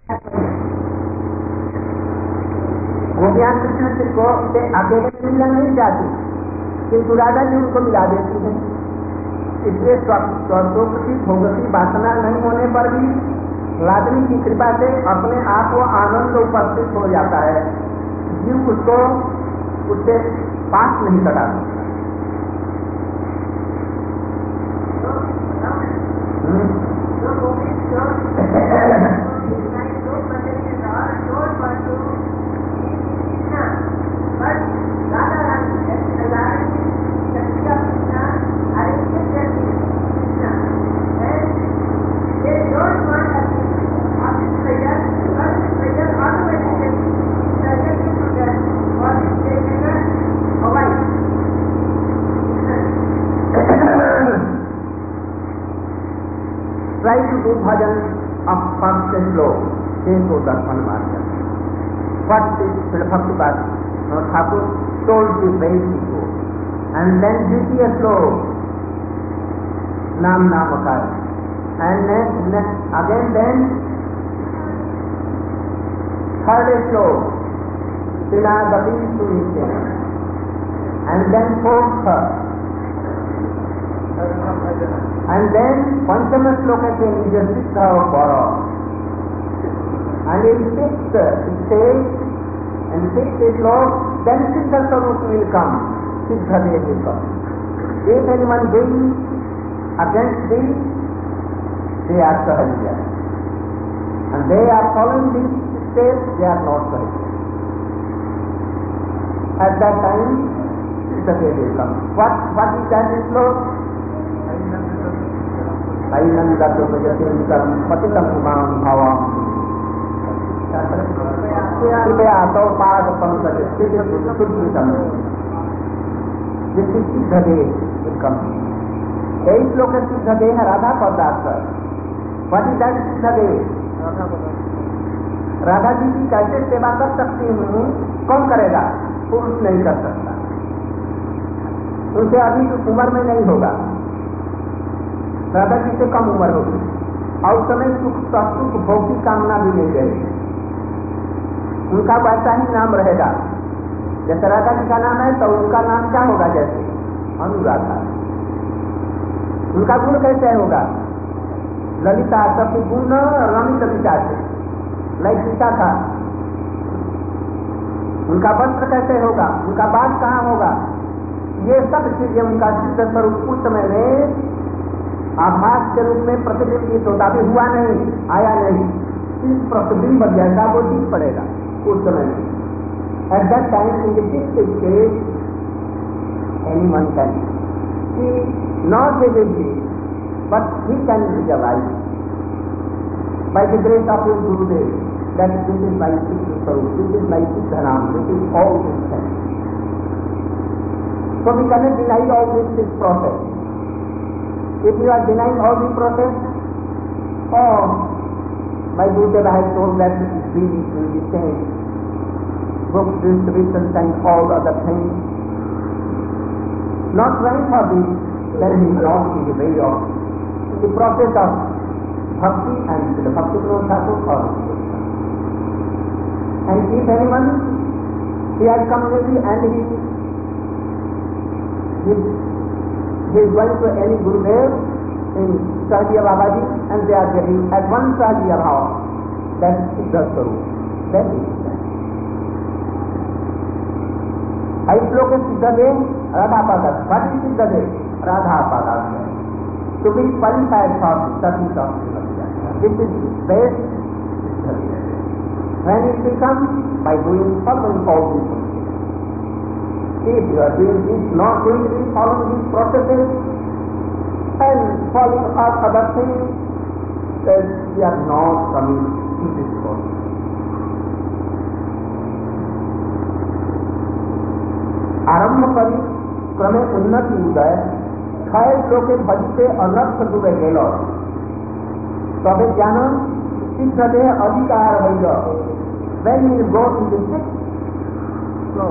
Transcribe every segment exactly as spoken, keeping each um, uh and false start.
गोपियां कृष्ण को से अकेले मिलना नहीं चाहती, किंतु राधा जी उनको मिला देती है। इसलिए स्वर्गों की भोगती वासना नहीं होने पर भी लादनी की कृपा से अपने आप को आनंद उपस्थित हो जाता है। जीव उसको उससे पास नहीं करा सकता। Try to do bhajan of first slow, then go darshan marga. What is Bhakti no, Thakur told the way to go, and then Dvitiya slow, Nam Namakar, and then, then again then third slow, Siladati Sunite, and then fourth, and then Panchama sloka ke Nija Siddha of Bhara, and in sixth stage, and sixth slok, then Siddha Sarup will come, Siddha Dev will come. If anyone doing against thee, they are Sahaja, and they are following this stage, they are not Sahaja. At that time, Siddha Dev will come. What, what is that slok? Ainandatu Pajatintam Patitam Umam Bhavam Kripaya Atau Pada Pankaj Siddhitam. This is Siddha Dev will come. Eight लोग Siddha Dev है राधा पदार्थ. What is that Siddha Dev? Radha ji की कैसे सेवा कर सकती हूँ? कौन करेगा? पुरुष नहीं कर सकता, उनसे अभी उम्र में नहीं होगा। राधा जी से कम उम्र होगी और समय सुख सुख भोग की कामना भी नहीं रहेगी। उनका वैसा ही नाम रहेगा जैसे राधा जी का नाम है, तो उनका नाम क्या होगा? जैसे अनुराधा। उनका गुण कैसे होगा? ललिता सबके गुण रमित ललिता से ललिता था। उनका वस्त्र कैसे होगा? उनका बात कहाँ होगा? ये सब चीजें उनका सिद्ध स्वरूप उस समय में आभास के रूप में प्रतिबिंबित होता भी हुआ नहीं, आया नहीं। इस प्रतिबिंब जैसा वो दिख पड़ेगा उस समय में। At that time in the sixth stage anyone can see not visibly but he can visualize by the grace of your Gurudev that this is my siddha swarup, this is my siddha naam, this is all this thing. So we can not deny all this process. If you are denying all the process, oh, my Gurudev has told that it is really to the same books, distributions and all other things. Not trying for this, then he is not in the way of the process of bhakti and the bhakti Vinod Thakur or and if anyone he has come maybe and he he He is going to any Gurudev in Sahjiya Babaji and they are getting at one Sahjiya Bhava. That is the Swarup. That is that. I look at Siddha Dev, Radha Padas. What is Siddha Dev? Radha Padas. To be qualified for the service of Siddha. This is the best Siddha Dev. When it becomes by doing following all these things. If you are doing this, not doing this, following these processes and following all other things, then we are not coming to this process. आरंभ करी क्रमे उन्नति उदय क्षय लोके भजते अनर्थ डूबे गेल तबे ज्ञान सिद्ध देह अधिकार होइल. When you go in the sixth floor,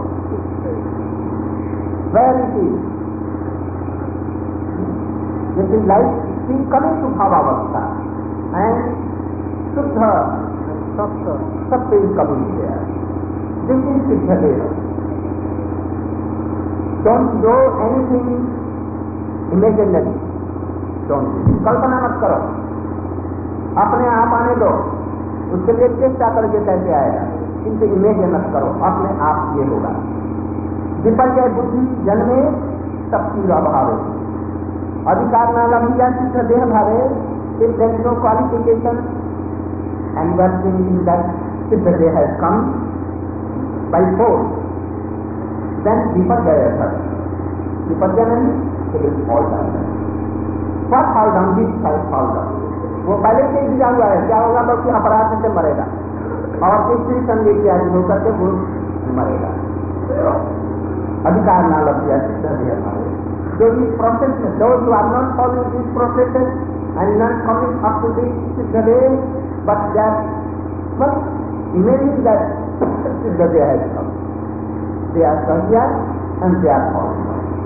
where it is, this is like see coming to Bhavavastha and Shuddha Satya is coming there. This is Siddhadeva. Don't do anything imaginary. Don't. कल्पना मत करो, अपने आप आने दो, उसके लिए चेष्टा करके कैसे आएगा, इनसे इमेजिन मत करो, अपने आप ये होगा। विपर्य बुद्धि जन्मे शक्ति अभाव, अधिकार न लभिया सिद्ध देह भावे, if there is no qualification and one thing in that siddha deha has come by force, then viparya occurs. Viparya means it will fall down. What fall down? This shall fall down. वो पहले से ही दिया हुआ है, क्या होगा? बल्कि अपराध से मरेगा और स्त्री संगीत के आदि होकर के वो मरेगा। अधिकार ना लग गया सिद्ध देह भावे। जो इस प्रोसेस में, those who are not following this process and not coming up to this siddha deha, but that must imagine that siddha deha has come. They are sahya and they are falling.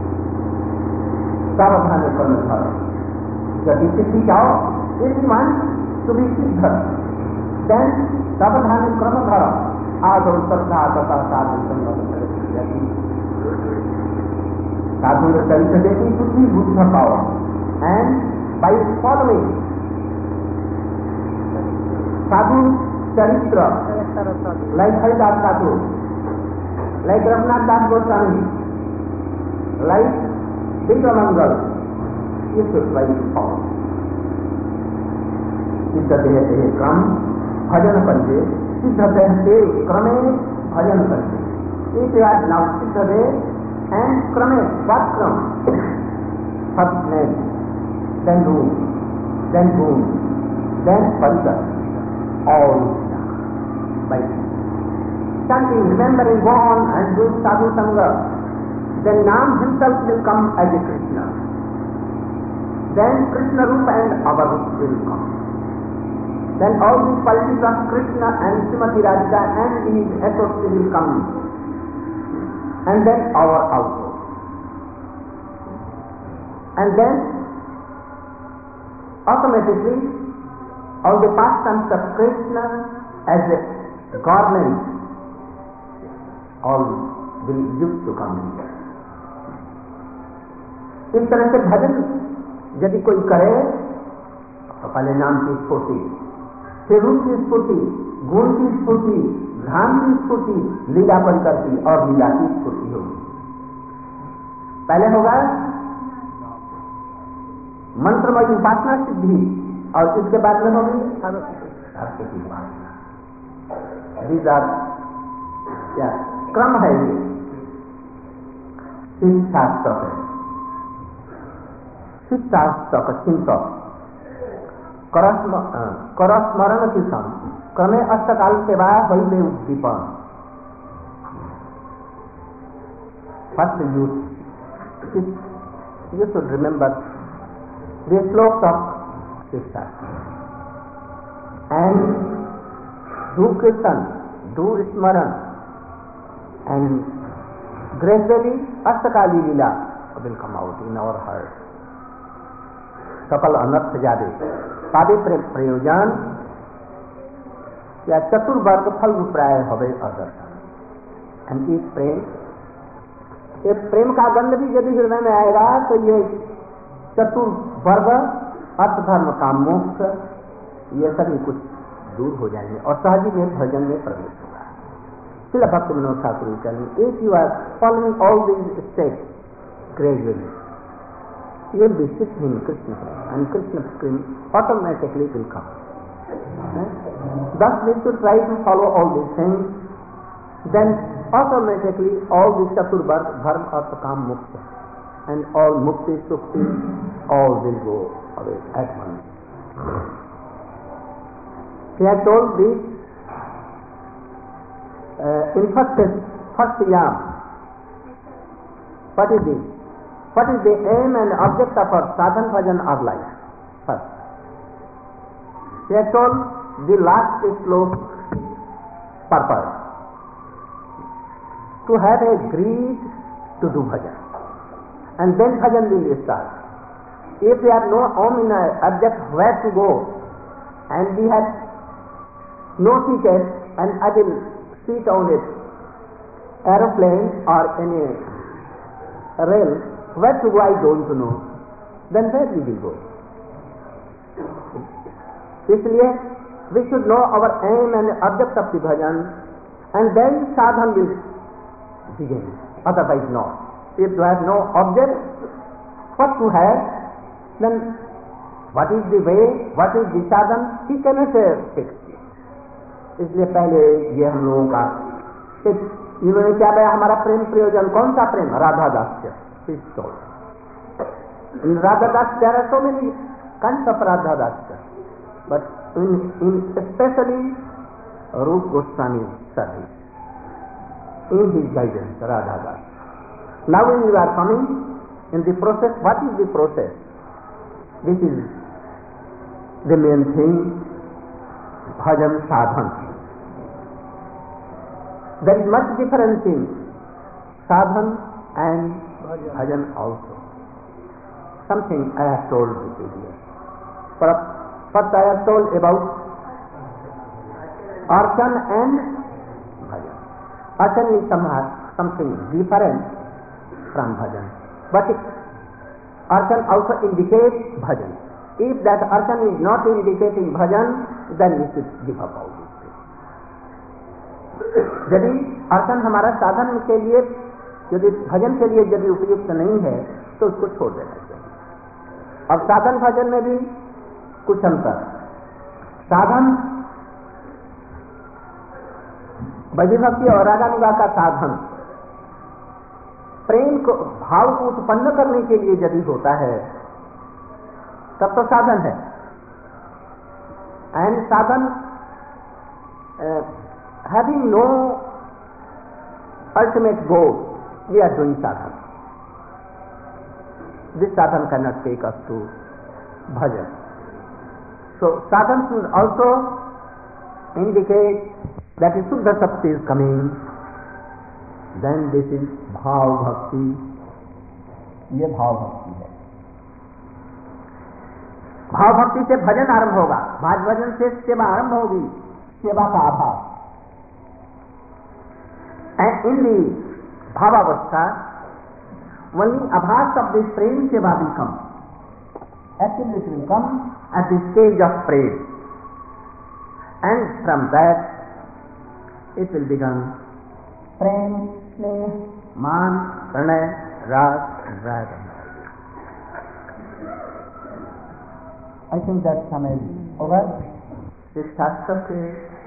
सावधान करना था। जब स्थिति जाओ, if you want to be siddha, then सावधान क्रम धरो। आदौ श्रद्धा तथा साधु संगम करती, साधु चरित्र देखी बुद्धि बुद्ध पाओ, and by following sadhu charitra, like Haridas Thakur, like Raghunath Das Goswami, like Vikramangal, you should try to follow. सिद्ध देह से क्रम भजन पंजे, सिद्ध देह से क्रमे भजन पंजे। If you are now सिद्ध देह and क्रमे what क्रम? First name, then room, then boom, then parisar, all by chanting, remembering, go on and do sadhu sangha, then Nam himself will come as a Krishna. Then Krishna Rupa and our Rupa will come. Then all these qualities of Krishna and Srimati Radhika and his associates will come. And then our also. And then automatically all the pastimes of Krishna as a garment all will used to come in. इस तरह से भजन यदि कोई करे तो पहले नाम की स्फूर्ति, फिर रूप की स्फूर्ति, गुण की स्फूर्ति, धाम की स्फूर्ति, लीला परिकर की और लीला की स्फूर्ति होगी। पहले होगा मंत्रमय उपासना सिद्धि और इसके बाद में होगी भक्ति की उपासना। दीदार क्या क्रम है? ये शिक्षास्त्र है, शिक्षास्त्र का चिंतक करस्मरण की सम क्रमे अष्टकाल सेवा वैले उद्दीपन। First you you should remember the slokas of Krishna and do Kirtan, do Smaran, and gradually Ashtakali Leela will come out in our heart. सकल अनर्थ जादे पादे प्रयोजन या चतुर्वर्ग फल प्राय हवे अदर्शन। एंड इस प्रेम, ये प्रेम का गंध भी यदि हृदय में आएगा तो ये चतुर्वर्ग अर्थ धर्म काम मोक्ष ये सभी कुछ दूर हो जाएंगे और सहजी में भजन में प्रवेश होगा। श्रील भक्ति विनोद ठाकुर कहते, if you are following all these steps gradually you will be sitting in Krishna and Krishna stream automatically will come. Thus we should try to follow all these things, then automatically all these chaturvarg dharma artha kam mukti and all mukti sukti all will go away at once. He had told this uh, in first first yam. What is this? What is the aim and object of our sadhan bhajan of life? First, he has told the last slope purpose to have a greed to do bhajan, and then bhajan will start. If we have no aim in our object where to go, and we have no ticket, and I will sit on it, aeroplane or any rail, where to go I don't know, then where we will go? इसलिए we should know our aim and object of the bhajan, and then sadhan will begin, otherwise not. If you have no object, what to have, then what is the way, what is the sadhan, he cannot fix it. इसलिए पहले ये हम लोगों का इन्होंने क्या बताया, हमारा प्रेम प्रयोजन कौन सा प्रेम? Radha दास्य. In Radha Das there are so many kinds of Radha Dasya, but in, in especially Rup Goswami service, in his guidance, Radha Das. Now when you are coming in the process, what is the process? This is the main thing, bhajan sadhan. There is much difference in sadhan and bhajan also. Something I have told you here. First I have told about archan and bhajan. Archan is somehow something different from bhajan, but archan also indicates bhajan. If that archan is not indicating bhajan, then we should give up all this. यदि अर्चन हमारा साधन के लिए, यदि भजन के लिए यदि उपयुक्त नहीं है तो उसको छोड़ देना चाहिए. अब साधन भजन में भी कुछ अंतर. साधन वैदिभक्ति और रागानुगा का साधन प्रेम को, भाव को उत्पन्न करने के लिए यदि होता है तब तो साधन है. एंड साधन having no ultimate goal, we are doing sadhana. This sadhana cannot take us to bhajan. So sadhana should also indicate that if Suddha Shakti is coming, then this is bhav bhakti. ये भाव भक्ति है. भाव भक्ति से भजन आरंभ होगा, भाज भजन से सेवा आरंभ होगी, सेवा का आभाव. And in the bhavavastha, only abhas of this prem seva will come. Actually it will come at the stage of praise. And from that, it will become prem, sneh, man, pranay, ras, and raga. I think that time is over. इस शास्त्र के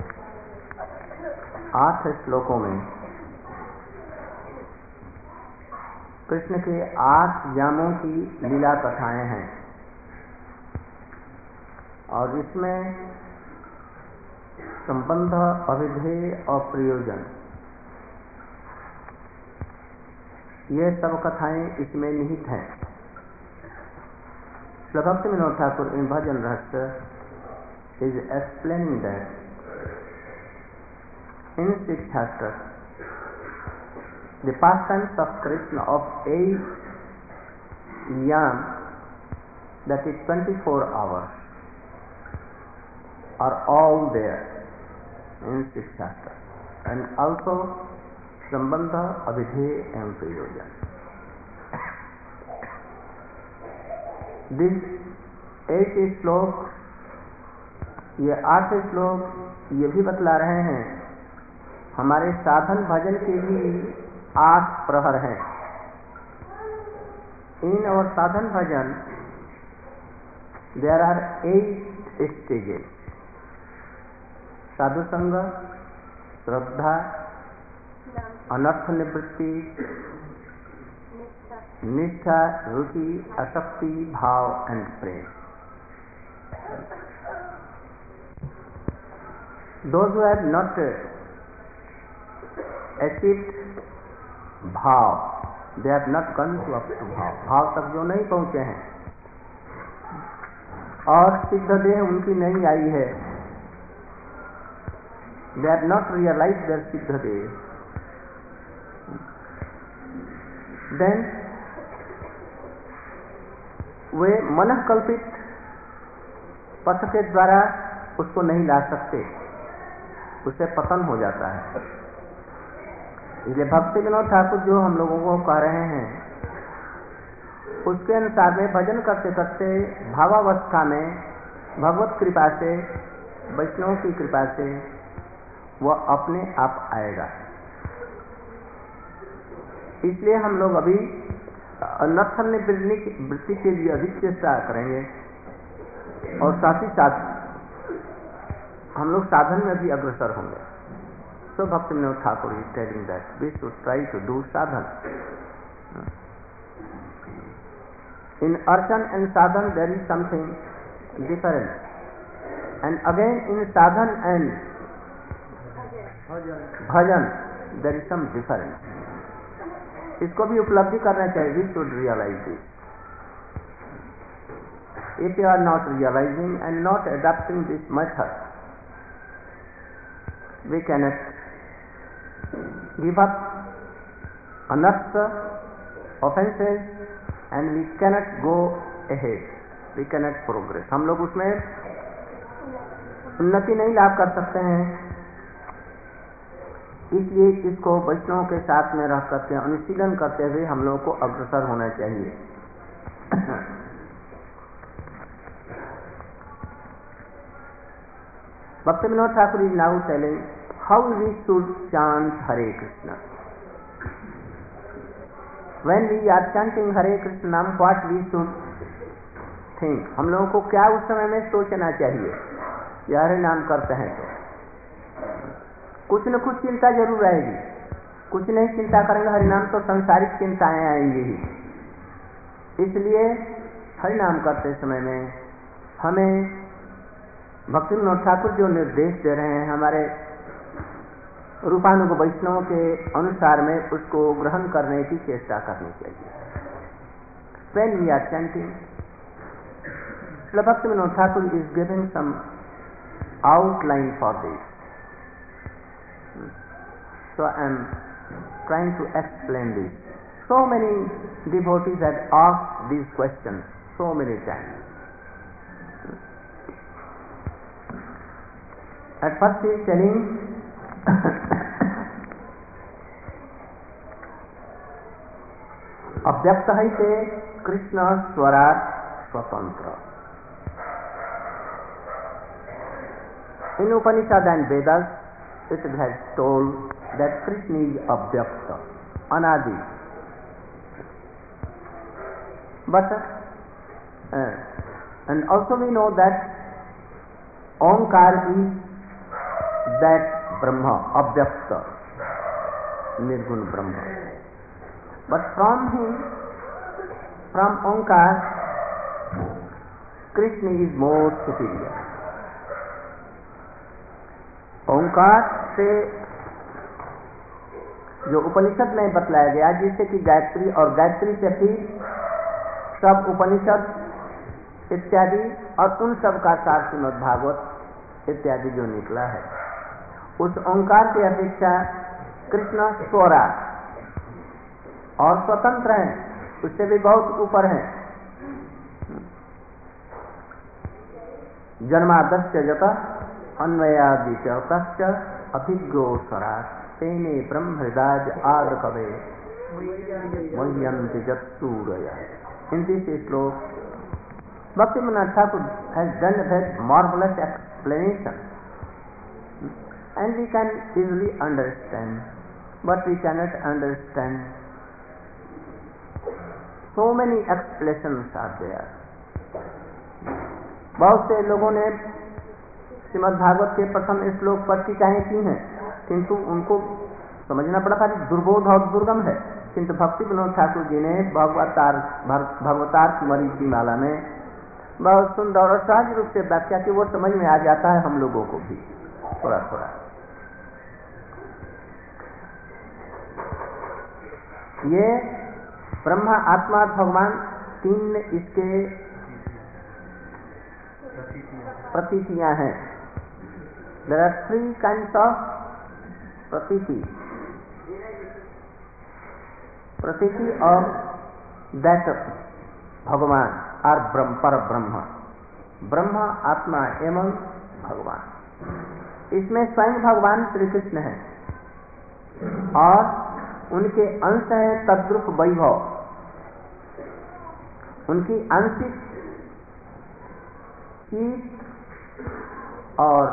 आठ श्लोकों में कृष्ण के आठ यामों की लीला कथाएं हैं, और इसमें संबंध, अभिधेय और प्रयोजन, ये सब कथाएं इसमें निहित हैं. श्री भक्ति विनोद ठाकुर इन भजन रहस्य is explaining that in this chapter the pastimes of Krishna of eight yam, that is twenty-four hours, are all there in this chapter, and also Sambandha, Abhidheya and Prayojan. This eight श्लोक, ये आठ श्लोक ये भी बतला रहे हैं हमारे साधन भजन के भी आठ प्रहर हैं. इन और साधन भजन there are eight stages: sadhu sang, shraddha, anartha nivritti, nishtha, ruchi, asakti, bhav and prem. Those who have not achieved भाव, they have not gone to up to भाव, भाव तक जो नहीं पहुंचे हैं और सिद्ध देह उनकी नहीं आई है, they have not realized their सिद्ध देह, then वे मन कल्पित पथ के द्वारा उसको नहीं ला सकते. उससे पतन हो जाता है। इसलिए भक्ति विनोद ठाकुर जो हम लोगों को कह रहे हैं उसके अनुसार में भजन करते करते भावावस्था में भगवत कृपा से, वैष्णव की कृपा से वह अपने आप आएगा। इसलिए हम लोग अभी नत्थन्य वृत्ति के लिए अधिक चेष्टा करेंगे और साथ ही साथ हम लोग साधन में भी अग्रसर होंगे। So Bhakti Vinod Thakur is telling that we should try to do sadhana. In archan and sadhan there is something different, and again in sadhan and bhajan there is some difference. इसको भी उपलब्धि करना चाहिए। We should realize this. If you are not realizing and not adapting this method, we cannot give up anartha, offenses, and we cannot go ahead. We cannot progress. हम लोग उसमें उन्नति नहीं लाभ कर सकते हैं। इसलिए इसको वैष्णव के साथ में रह करके अनुशीलन करते हुए हम लोगों को अग्रसर होना चाहिए। Bhakti Vinod Thakur is now telling how we should chant Hare Krishna. When we are chanting Hare Krishna, what we should think? हम लोगों को क्या उस समय में सोचना चाहिए? यह हरे नाम करते हैं तो कुछ न कुछ चिंता जरूर आएगी। कुछ नहीं चिंता करेंगे हरिनाम तो संसारिक चिंताएं आएंगी ही। इसलिए हरिनाम करते समय में हमें भक्ति विनोद ठाकुर जो निर्देश दे रहे हैं हमारे रूपानुग वैष्णव के अनुसार में उसको ग्रहण करने की चेष्टा करनी चाहिए। When we are chanting, Bhakti Vinod Thakur is giving some outline for this. So I am trying to explain this. So many devotees have asked these questions so many times. At first he is telling अव्यक्त है से कृष्ण स्वराट स्वतंत्र। In Upanishad and Vedas it has told that Krishna is avyakta, anadi. But uh, and also we know that Omkar is that Brahma, avyakta, nirgun Brahma. But from him, from Omkar, Krishna is more superior. ओंकार से जो उपनिषद में बतलाया गया जिससे कि गायत्री और गायत्री से फिर सब उपनिषद इत्यादि और उन सब का सार श्रीमद् भागवत इत्यादि जो निकला है उस ओंकार की अपेक्षा कृष्ण स्वरा और स्वतंत्र है, उससे भी बहुत ऊपर है। जन्मादस्य जत अन्वयादिच अभिज्ञो स्वराट तेने ब्रह्म हृदय आद कवे मह्यन्ति जत्सूरया। In this sloka, Bhakti Vinod Thakur has done a very marvelous explanation, and we can easily understand, but we cannot understand. So many explanations are there. बहुत से लोगों ने श्रीमद् भागवत के प्रथम श्लोक पर टीकाएं की हैं, किंतु उनको समझना बड़ा भारी दुर्बोध और दुर्गम है। किंतु भक्ति विनोद ठाकुर जी ने भगवतार भगवतार कुमारी की माला में बहुत सुंदर और सहज रूप से व्याख्या की, वो समझ में आ जाता है हम लोगों को भी थोड़ा थोड़ा। ये ब्रह्मा आत्मा भगवान तीन इसके प्रतीतियां हैं। There are three kinds of pratiti. Pratiti of that Bhagavan or Brahm, Par Brahma. Brahma, Atma एवं भगवान, इसमें स्वयं भगवान श्री कृष्ण है और उनके अंश है तद्रूप वैभव, उनकी आंशिक शीत और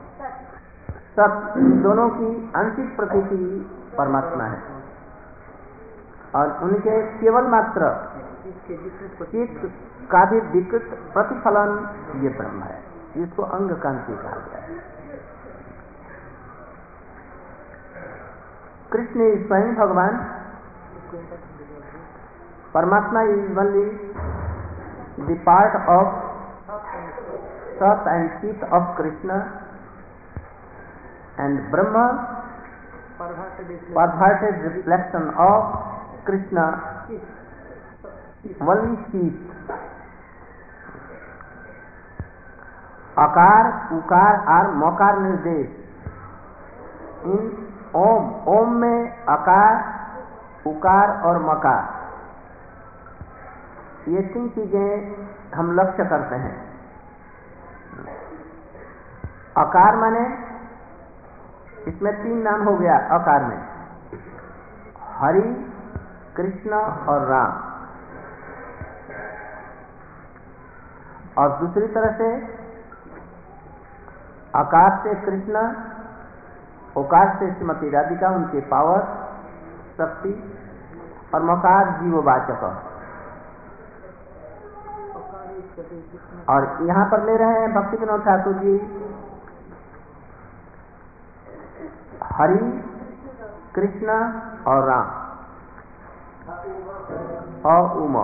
सत दोनों की आंशिक प्रकृति परमात्मा है और उनके केवल मात्र चित्त का भी विकृत प्रतिफलन ये ब्रह्म है, जिसको अंग कांति कहा गया है। Krishna is swayam Bhagavan, Paramatma is only the part of sat and chit of Krishna, and Brahman perverted reflection of Krishna, only चित। आकार उकार और मकार निर्देश इन ओम, ओम में आकार उकार और मकार, ये तीन चीजें हम लक्ष्य करते हैं। आकार माने इसमें तीन नाम हो गया आकार में, हरि, कृष्ण और राम। और दूसरी तरह से आकार से कृष्ण, ओकार से श्रीमती राधिका, उनके पावर शक्ति, और मकार जीववाचक। और यहाँ पर ले रहे हैं भक्ति विनोद ठाकुर जी हरि, कृष्ण और राम और उमा।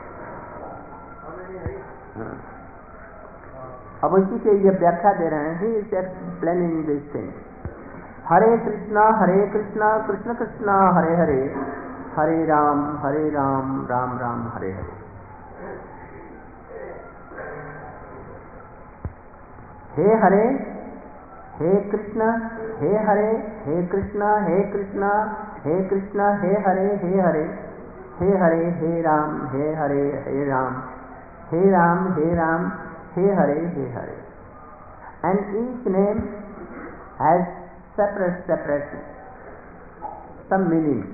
अब इसी के ये व्याख्या दे रहे हैं, he is explaining this thing. Hare Krishna Hare Krishna Krishna Krishna Hare Hare, Hare Ram Hare Ram Ram Ram Hare Hare. हे हरे हे कृष्ण हे हरे, हे कृष्ण हे कृष्ण हे कृष्ण हे हरे हे हरे, हे हरे हे राम हे हरे हे राम, हे राम हे राम हे हरे हे Hare. And each name has separate separate some meanings,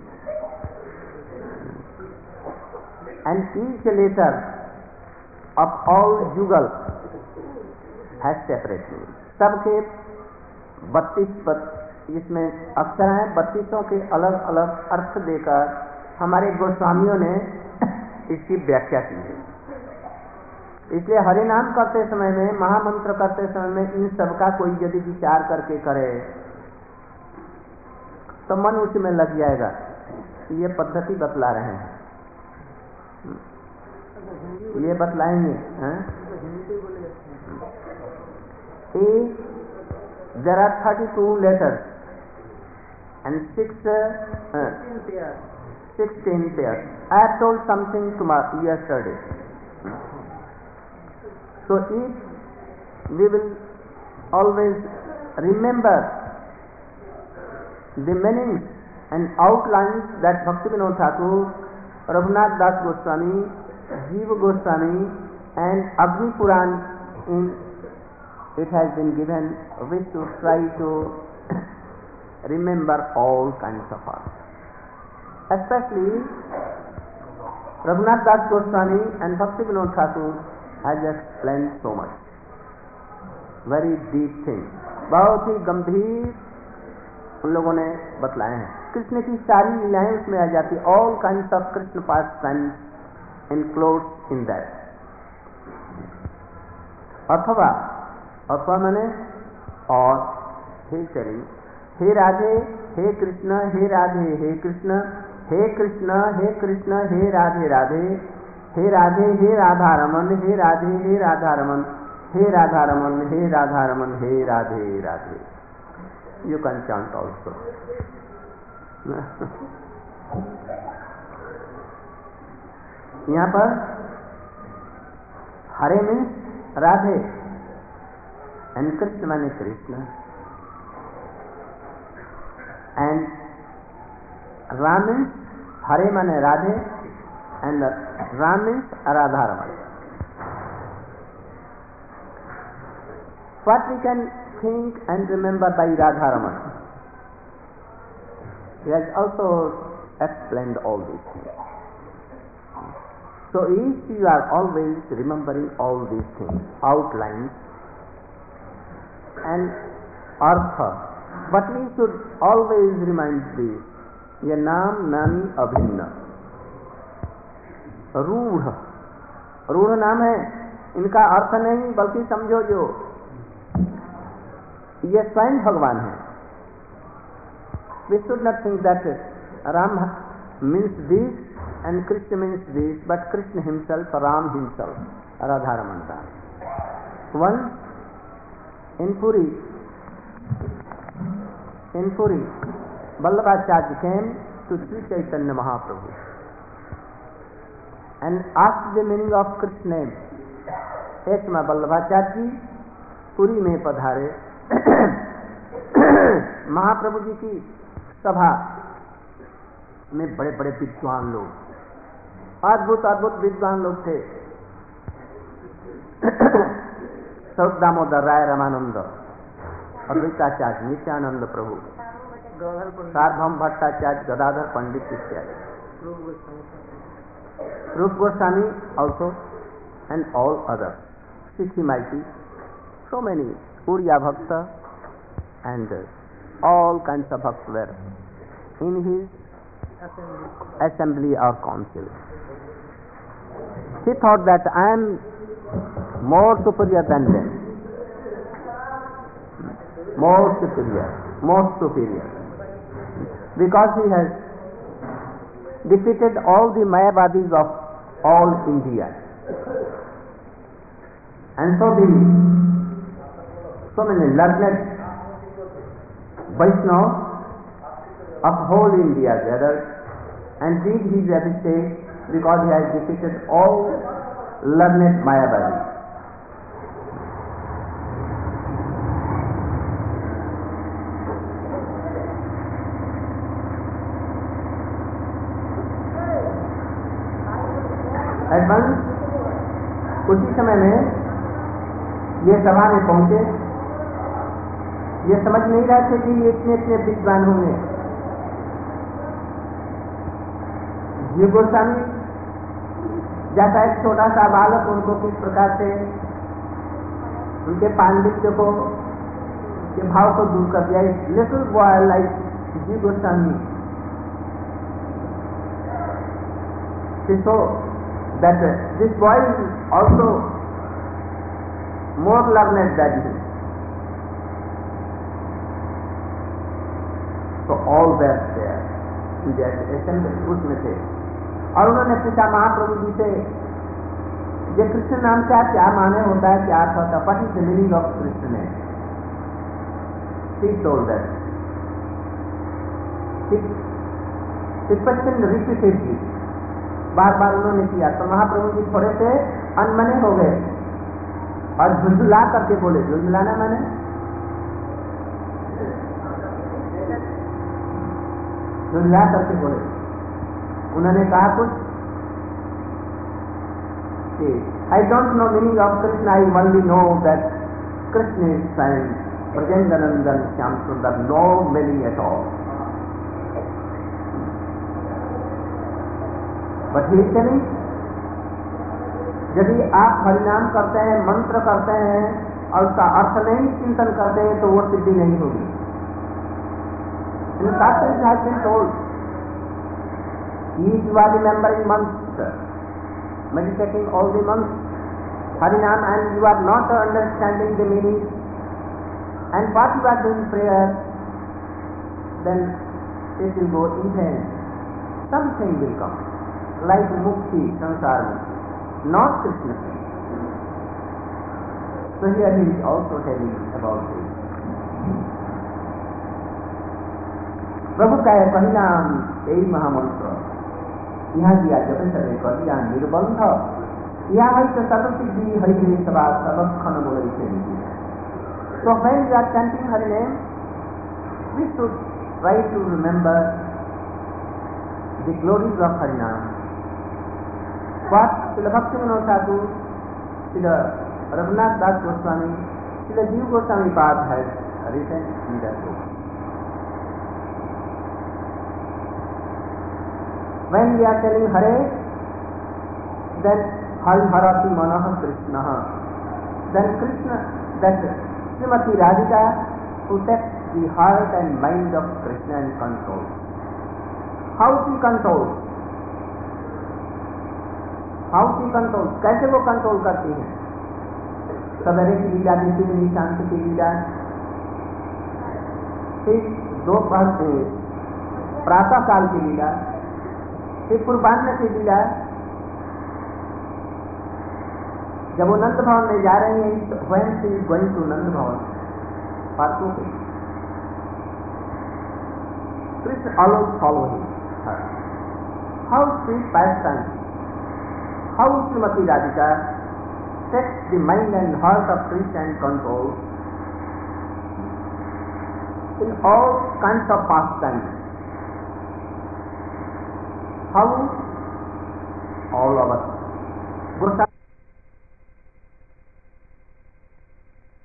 and each letter of all jugal has separate meaning। सबके बत्तीस इसमें अक्षर हैं, बत्तीसों के अलग अलग अर्थ देकर हमारे गोस्वामियों ने इसकी व्याख्या की है। इसलिए हरे नाम करते समय में, महामंत्र करते समय में इन सबका कोई यदि विचार करके करे तो मन उसमें लग जाएगा। ये पद्धति बतला रहे हैं, ये बतलाएंगे हैं? ए there are thirty-two letters and six uh, sixteen pairs. I have told something tomorrow yesterday. So if we will always remember the meanings and outlines that Bhakti Vinod Thakur, Raghunath Das Goswami, Jiva Goswami and Agni Puran in it has been given, we should try to remember all kinds of arts. Especially Raghunath Das Goswami and Bhakti Vinod Thakur has explained so much, very deep things, बहुत ही गंभीर उन लोगों ने बतलाए हैं। कृष्ण की सारी लीलाएं उसमें आ जाती, all kinds of Krishna pastimes included in that। अथवा अथवा मैंने और हे चली, हे राधे हे कृष्ण हे राधे हे कृष्ण, हे कृष्ण हे कृष्ण हे राधे राधे, हे राधे हे राधा रमन, हे राधे हे राधा रमन, हे राधा रमन हे राधा रमन, हे Radhe Radhe. You can chant also. यहाँ पर Hare means Radhe and Krishna means Krishna, and Ram means Hare means Radhe, and Ram means Radha Raman. What we can think and remember by Radharaman. He has also explained all these things. So if you are always remembering all these things, outlines and artha, but we should always remind this, ye naam nami abhinna. रूढ़ रूढ़ नाम है, इनका अर्थ नहीं बल्कि समझो जो ये स्वयं भगवान है. We should not think that Ram means this and Krishna means this, but Krishna himself, Ram himself, Radharamanta. Once in Puri, in Puri, Vallabhacharya came to Sri Chaitanya Mahaprabhu and asked the meaning of Krishna's name. एक में वल्लभाचार्य जी पुरी में पधारे. महाप्रभु जी की सभा में बड़े बड़े विद्वान लोग, अद्भुत अद्भुत विद्वान लोग थे. सौद दामोदर राय रामानंद, अद्वैताचार्य नित्यानंद प्रभु, सार्वभौम भट्टाचार्य, गदाधर पंडित इत्यादि, रूप Goswami also, and all others, Sikhi Mighty, so many, Uriya Bhakta, and all kinds of bhaktas were in his assembly, assembly or council. He thought that I am more superior than them, more superior, most superior, because he has defeated all the Mayavadis of all India. And so the so many learned Vaishnavas of whole India gathered and did his abhishek because he has defeated all learned Mayavadis. At once, उसी समय में ये सभा में पहुंचे. ये समझ नहीं रहे थे कि ये इतने इतने विद्वान होंगे. जीव गोस्वामी जैसा एक छोटा सा बालक उनको किस प्रकार से उनके पांडित्य को, के भाव को दूर कर दिया. लिटिल बॉय लाइक जीव Goswami, so that uh, this boy is also more learned than him. So all were there in that assembly, उसमें थे. और उन्होंने पूछा महाप्रभु जी से, ये कृष्ण नाम का क्या माने होता है, क्या अर्थ होता है, what is the meaning of Krishna name? He told that. He questioned repeatedly. बार बार उन्होंने किया तो महाप्रभु जी थोड़े से अनमने हो गए और झुंझुला करके बोले. झुंझुलाना मैंने झुंझुला करके बोले. उन्होंने कहा कुछ कि I don't know meaning of Krishna, I only know that Krishna is swayam Brajendranandan Shyam Sundar, no meaning at all. But he नहीं, यदि आप हरिनाम करते हैं, मंत्र करते हैं और उसका अर्थ नहीं चिंतन करते हैं तो वो सिद्धि नहीं होगी. In fact, it has been told, if you are remembering months, meditating all the months, Harinam, and you are not understanding the meaning and what you are doing prayer, then it will go in vain. Something will come. Like mukti, sansara, not Krishna. So here he is also telling about this. प्रभु का है परिणाम यही महामंत्र. यहाँ दिया जब सभी करिया निर्बंध, यहाँ है तो सर्व सिद्धि हरि सभा सर्वक्षण बोले से. So when we are chanting Hari name, we should try to remember the glories of Harinam. What Srila Bhaktivinoda Thakur, Srila Raghunath Das Goswami, Srila Jiva Goswami Pad has written in that book. When we are telling Hare, then Hari Harati Manaha Krishna. Then Krishna, that Srimati Radhika who sets the heart and mind of Krishna in control. How she controls? How she controls? कैसे वो control करती है? सवेरे की लीला जैसे निशांत की लीला, फिर दोपहर से प्रातः काल की लीला, फिर पूर्वाह्न की लीला। जब वो नंद भवन में जा रही है, when she is going to नंद भवन, पार्थो के Krishna always following her. How sweet pastime! How Srimati Radhika sets the mind and heart of Krishna in control in all kinds of pastimes. How all of us.